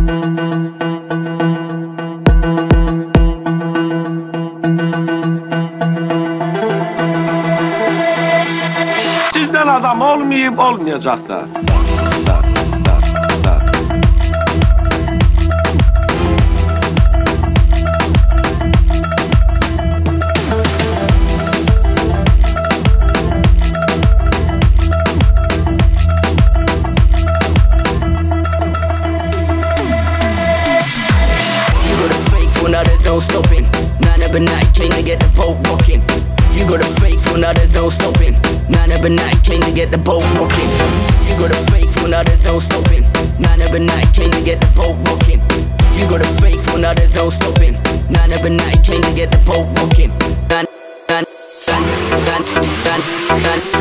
Sizden adam olmayıp olmayacak da. No stopping. Nine of a night came to get the boat rocking. If you got a faith, well now there's no stopping. Nine of a night came to get the boat rocking. If you got a faith, well now there's no stopping. Nine of a night came to get the boat rocking. If you got a faith, well now there's no stopping. Nine of a night came to get the boat rocking. Dun, dun, dun, dun, dun, dun.